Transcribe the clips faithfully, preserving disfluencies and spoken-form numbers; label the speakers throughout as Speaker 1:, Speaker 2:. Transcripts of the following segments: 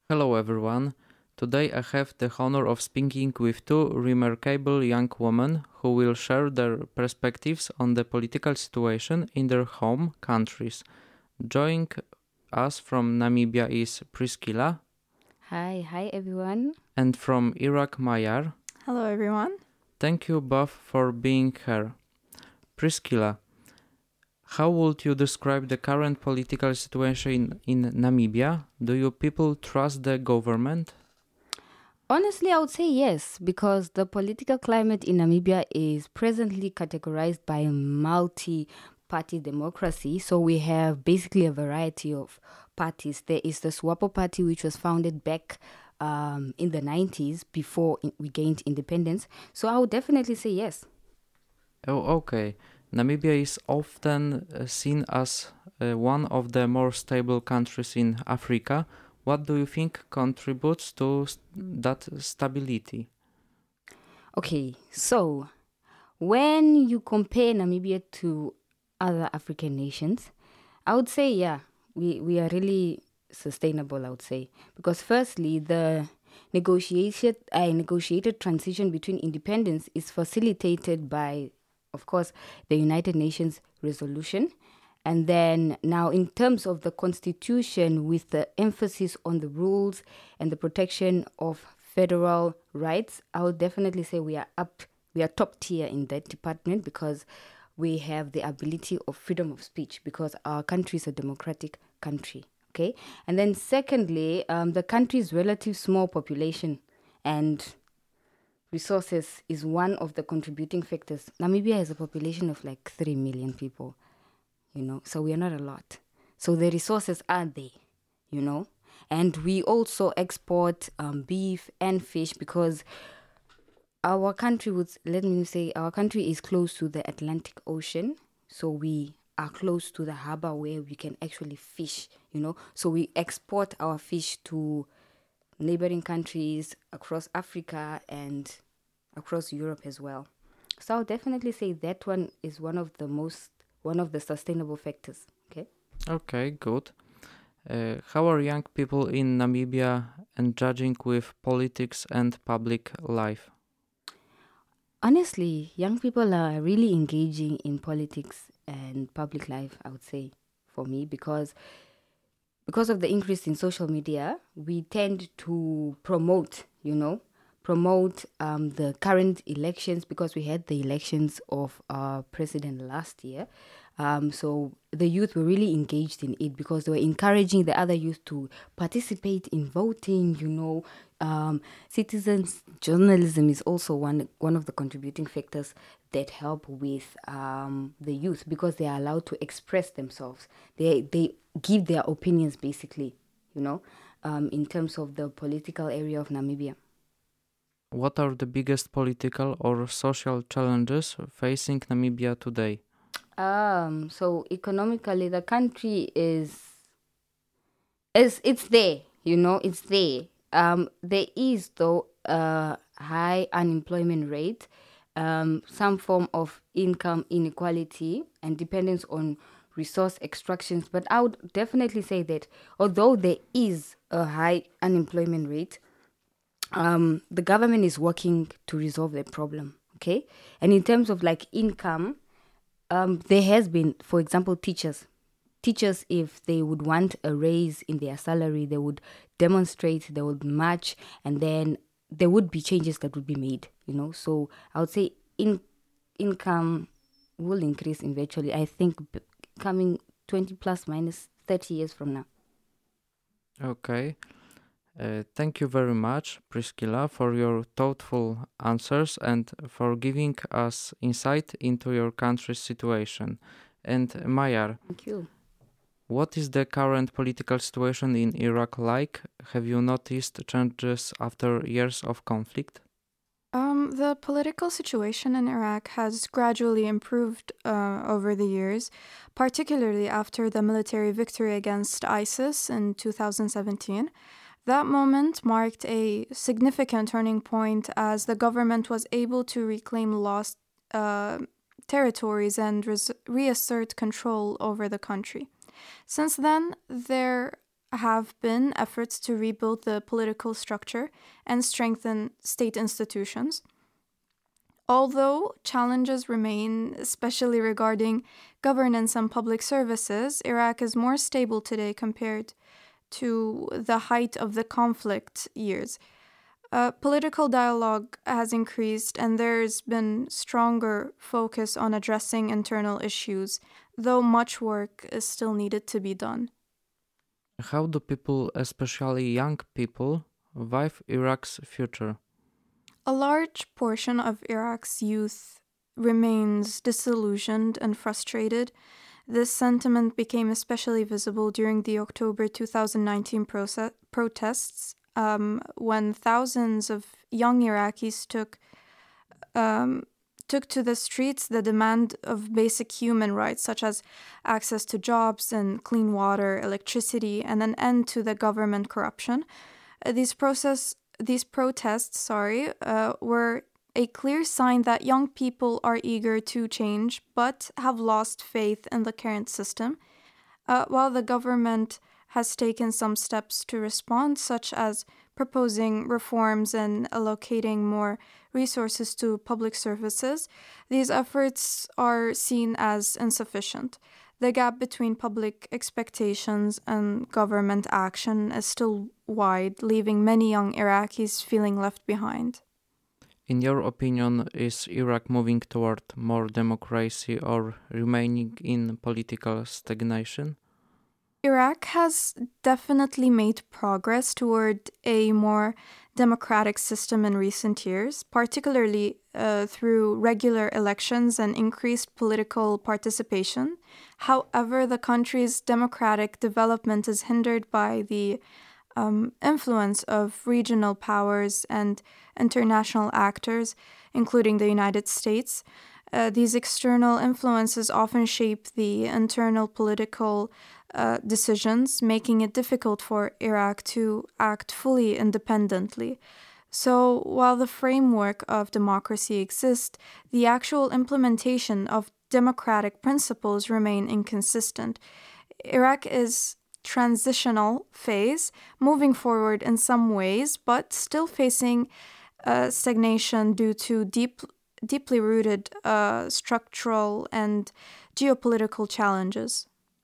Speaker 1: Hello everyone. Today I have the honor of speaking with two remarkable young women who will share their perspectives on the political situation in their home countries. Joining us from Namibia is Priscilla
Speaker 2: Hi, hi everyone.
Speaker 1: and from Iraq Mayar.
Speaker 3: Hello, everyone.
Speaker 1: Thank you both for being here. Priscilla, how would you describe the current political situation in Namibia? Do you people trust the government?
Speaker 2: Honestly, I would say yes, because the political climate in Namibia is presently categorized by a multi party democracy. So we have basically a variety of parties. There is the SWAPO party, which was founded back um, in the nineties before in- we gained independence. So I would definitely say yes.
Speaker 1: Oh, okay. Namibia is often uh, seen as uh, one of the more stable countries in Africa. What do you think contributes to s- that stability?
Speaker 2: Okay, so when you compare Namibia to other African nations, I would say, yeah, we, we are really sustainable, I would say. Because firstly, the negotiated, uh, negotiated transition between independence is facilitated by, of course, the United Nations resolution. And then now, in terms of the constitution, with the emphasis on the rules and the protection of federal rights, I would definitely say we are up, we are top tier in that department because we have the ability of freedom of speech because our country is a democratic country. Okay. And then, secondly, um, the country's relative small population and resources is one of the contributing factors. Namibia has a population of like three million people, you know, so we are not a lot. So the resources are there, you know, and we also export um, beef and fish because our country would, let me say, our country is close to the Atlantic Ocean. So we are close to the harbor where we can actually fish, you know. So we export our fish to neighboring countries across Africa and across Europe as well. So I'll definitely say that one is one of the most, one of the sustainable factors. Okay.
Speaker 1: Okay, good. Uh, how are young people in Namibia engaging with politics and public life?
Speaker 2: Honestly, young people are really engaging in politics and public life, I would say, for me, because because of the increase in social media, we tend to promote, you know, promote um, the current elections because we had the elections of our president last year. Um, so the youth were really engaged in it because they were encouraging the other youth to participate in voting, you know. Um, citizens journalism is also one one of the contributing factors that help with um, the youth because they are allowed to express themselves. They they give their opinions basically, you know, um, in terms of the political area of Namibia.
Speaker 1: What are the biggest political or social challenges facing Namibia today?
Speaker 2: Um, so economically, the country is is it's there, you know, it's there. Um, there is though a high unemployment rate, um, some form of income inequality, and dependence on resource extractions. But I would definitely say that although there is a high unemployment rate, um, the government is working to resolve the problem. Okay, and in terms of like income, um, there has been, for example, teachers. Teachers, if they would want a raise in their salary, they would demonstrate, they would march, and then there would be changes that would be made. You know, so I would say in income will increase eventually. I think b- coming twenty plus minus thirty years from now.
Speaker 1: Okay. Uh, thank you very much, Priscilla, for your thoughtful answers and for giving us insight into your country's situation. And Mayar,
Speaker 2: Thank you.
Speaker 1: what is the current political situation in Iraq like? Have you noticed changes after years of conflict?
Speaker 3: Um, the political situation in Iraq has gradually improved uh, over the years, particularly after the military victory against ISIS in two thousand seventeen. That moment marked a significant turning point as the government was able to reclaim lost uh, territories and res- reassert control over the country. Since then, there have been efforts to rebuild the political structure and strengthen state institutions. Although challenges remain, especially regarding governance and public services, Iraq is more stable today compared to the height of the conflict years. Uh, political dialogue has increased, and there's been stronger focus on addressing internal issues, though much work is still needed to be done.
Speaker 1: How do people, especially young people, view Iraq's future?
Speaker 3: A large portion of Iraq's youth remains disillusioned and frustrated. This sentiment became especially visible during the October twenty nineteen proce- protests, um, when thousands of young Iraqis took um, took to the streets the demand of basic human rights, such as access to jobs and clean water, electricity, and an end to the government corruption. Uh, these process These protests, sorry, uh, were a clear sign that young people are eager to change but have lost faith in the current system. Uh, while the government has taken some steps to respond, such as proposing reforms and allocating more resources to public services, these efforts are seen as insufficient. The gap between public expectations and government action is still wide, leaving many young Iraqis feeling left behind.
Speaker 1: In your opinion, is Iraq moving toward more democracy or remaining in political stagnation?
Speaker 3: Iraq has definitely made progress toward a more democratic system in recent years, particularly uh, through regular elections and increased political participation. However, the country's democratic development is hindered by the um, influence of regional powers and international actors, including the United States. Uh, these external influences often shape the internal political uh, decisions, making it difficult for Iraq to act fully independently. So, while the framework of democracy exists, the actual implementation of democratic principles remain inconsistent. Iraq is transitional phase, moving forward in some ways, but still facing uh, stagnation due to deep deeply rooted uh, structural and geopolitical challenges.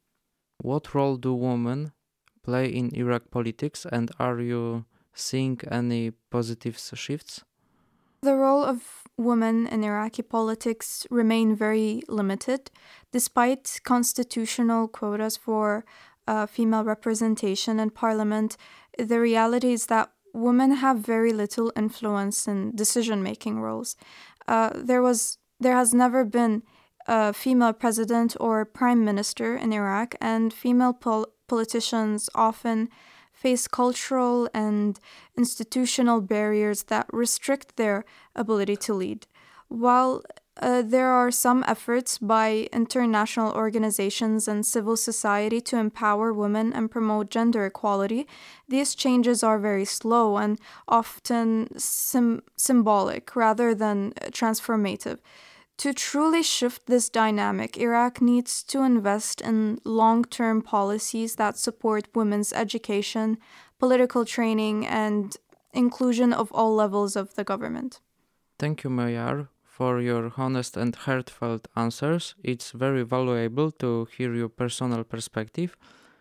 Speaker 1: What role do women play in Iraq politics, and are you seeing any positive shifts?
Speaker 3: The role of women in Iraqi politics remain very limited, despite constitutional quotas for uh, female representation in parliament. The reality is that women have very little influence in decision-making roles. Uh, there was, there has never been a female president or prime minister in Iraq, and female pol- politicians often face cultural and institutional barriers that restrict their ability to lead. While uh, there are some efforts by international organizations and civil society to empower women and promote gender equality, these changes are very slow and often sim- symbolic rather than transformative. To truly shift this dynamic, Iraq needs to invest in long-term policies that support women's education, political training, and inclusion of all levels of the government.
Speaker 1: Thank you, Mayar, for your honest and heartfelt answers. It's very valuable to hear your personal perspective.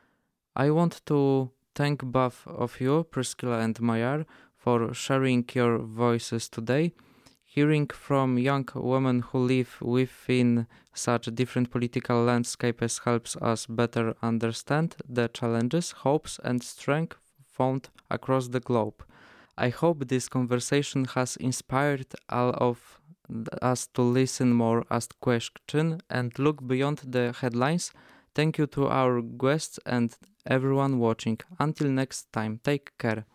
Speaker 1: I want to thank both of you, Priscilla and Mayar, for sharing your voices today. Hearing from young women who live within such different political landscapes helps us better understand the challenges, hopes, and strength found across the globe. I hope this conversation has inspired all of us to listen more, ask questions, and look beyond the headlines. Thank you to our guests and everyone watching. Until next time, take care.